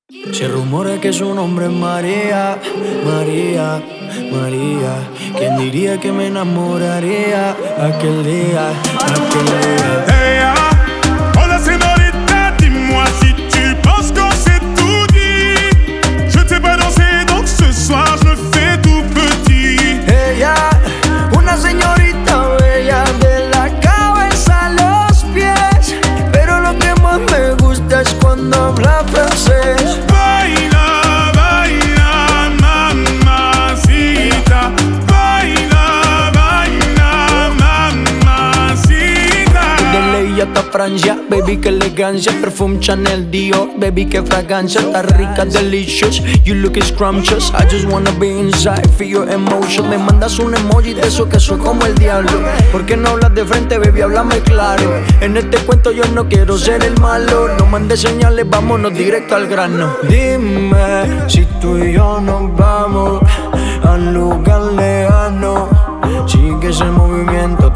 Se rumora que su nombre es María, María, María. ¿Quién diría que me enamoraría aquel día, aquel día? Hey, oh la señorita, dis-moi si tu penses qu'on s'est tout dit. Je t'ai pas dansé, donc ce soir je me fais tout petit. Ella, una señorita bella de la cabeza a los pies, pero lo que más me gusta es cuando habla francés. Baila, baila, mamacita. Baila, baila, mamacita. De ley hasta Francia, baby, que elegancia. Perfume Chanel, Dior, baby, que fragancia. Está rica, delicious, you look scrumptious. I just wanna be inside, feel your emotion. Me mandas un emoji de eso que soy como el diablo. ¿Por qué no hablas de frente, baby? Háblame claro. En este cuento yo no quiero ser el malo. No mandes señales, vámonos directo al grano. Dime si tú y yo nos vamos al lugar lejano. Sigue ese movimiento,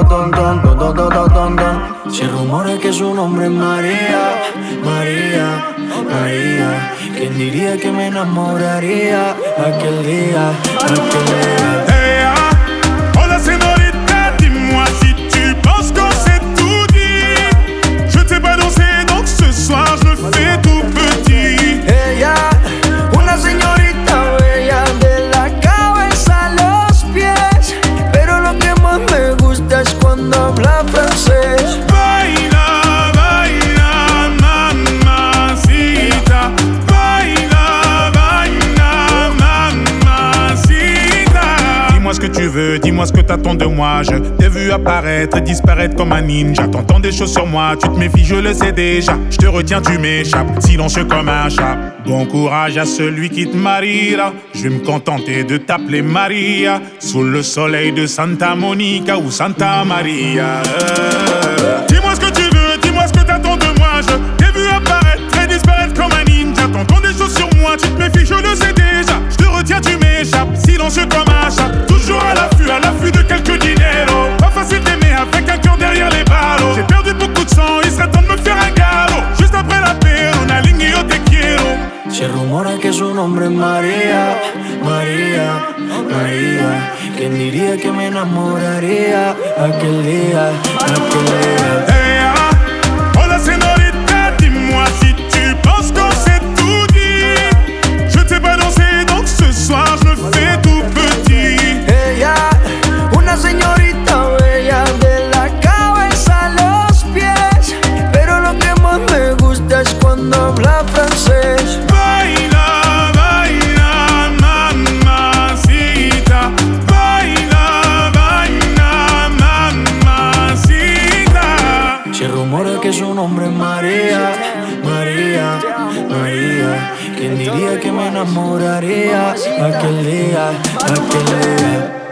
Se rumora que su nombre es María, María, María. ¿Quién diría que me enamoraría aquel día, aquel día? Hey, oh la señorita, dis-moi si tu penses qu'on s'est tout dit. Je t'ai pas dansé, donc ce soir je me fais tout petit. Ella, una señorita bella de la cabeza a los pies, pero lo que más me gusta es cuando habla francés. Baila, baila, mamacita. Baila, baila, mamacita. Dis-moi ce que tu veux, dis-moi ce que t'attends de moi. Je t'ai vu apparaître et disparaître comme un ninja. T'entends des choses sur moi, tu te méfies, je le sais déjà. Je te retiens, tu m'échappes, silencieux comme un chat. Bon courage à celui qui te mariera. Je vais me contenter de t'appeler Maria. Sous le soleil de Santa Monica ou Santa Maria. Dis-moi ce que tu veux, dis-moi ce que t'attends de moi. Je t'ai vu apparaître et disparaître comme un ninja. T'entends des choses sur moi, tu te méfies, je le sais déjà. Je te retiens, tu m'échappes, silencieux comme un chat. Toujours à l'affût de quelques dinero. Pas facile d'aimer avec un cœur derrière les barreaux. J'ai perdu beaucoup de sang, il serait temps de me faire un galop. Juste après la paix, on aligne yo te quiero. Se rumora que su nombre es María, María, María. ¿Quién diría que me enamoraría aquel día, aquel día? Hey, oh la señorita, dis-moi si tu penses qu'on s'est tout dit. Je t'ai pas dansé, donc ce soir je me fais tout petit. Ella, una señorita bella de la cabeza a los pies, pero lo que más me gusta es cuando habla francés. Baila, baila, mamacita. Baila, baila, mamacita. Se rumora que su nombre es María, María, María. ¿Quién diría que me enamoraría aquel día, aquel día?